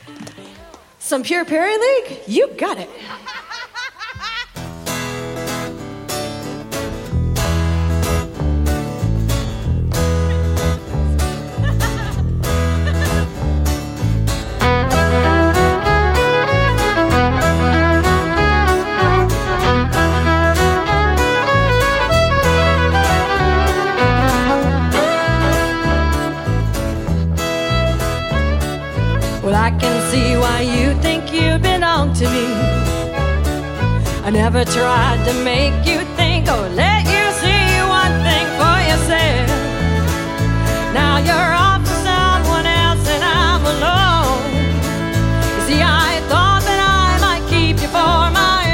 Some Pure Perry League? You got it. Well, I can see why you think you belong to me. I never tried to make you think or let you see one thing for yourself. Now you're off to someone else and I'm alone. You see, I thought that I might keep you for my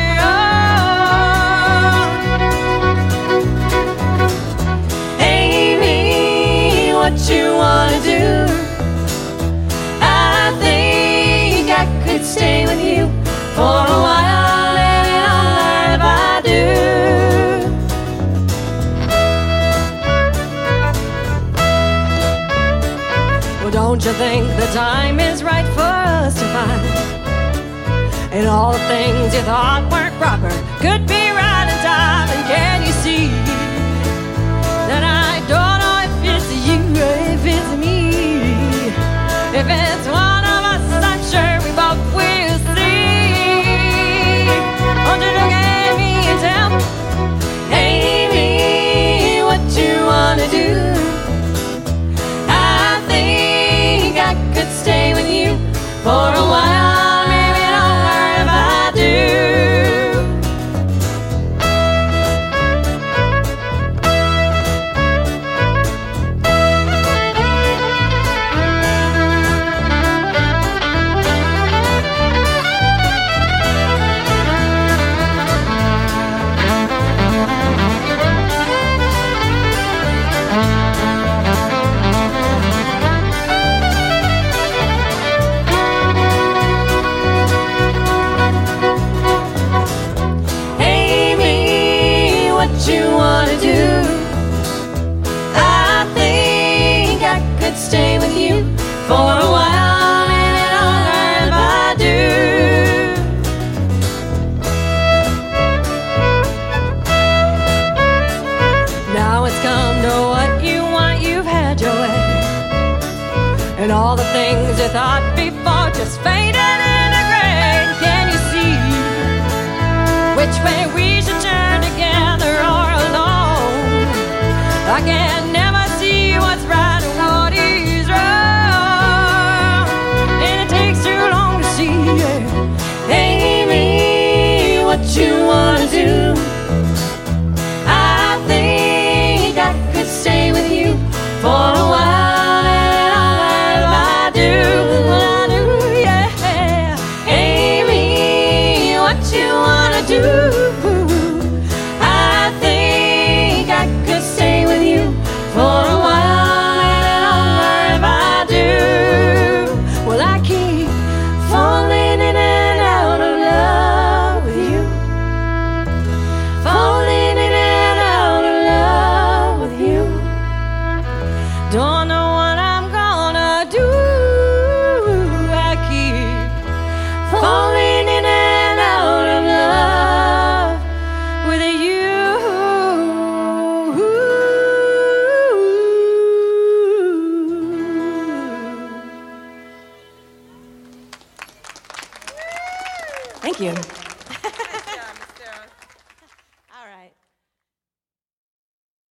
own. Amy, what you wanna do? Stay with you for a while, maybe longer if I do. Well, don't you think the time is right for us to find? And all the things you thought weren't proper could be right in time. And can you see that I don't know if it's you or if it's me? If it's one of us, I'm sure we both will see. Won't you look at me and tell me, Amy, what you wanna do? I think I could stay with you for a while, maybe longer if I do. You wanna do? I think I could stay with you for a while, maybe longer if I do. Now it's come to what you want, you've had your way, and all the things you thought before just faded in the gray. Can you see which way we should turn together or alone? I can never see what's right and what is wrong, and it takes too long to see. Amy, what you wanna do? I think I could stay with you for a while, and I do, I do, yeah. Amy, what you wanna do? I think I could stay with you for a while, maybe longer if I do. Well, I keep falling in and out of love with you, falling in and out of love with you. Don't know what I'm gonna do. I keep falling in and out of love with you. Thank you.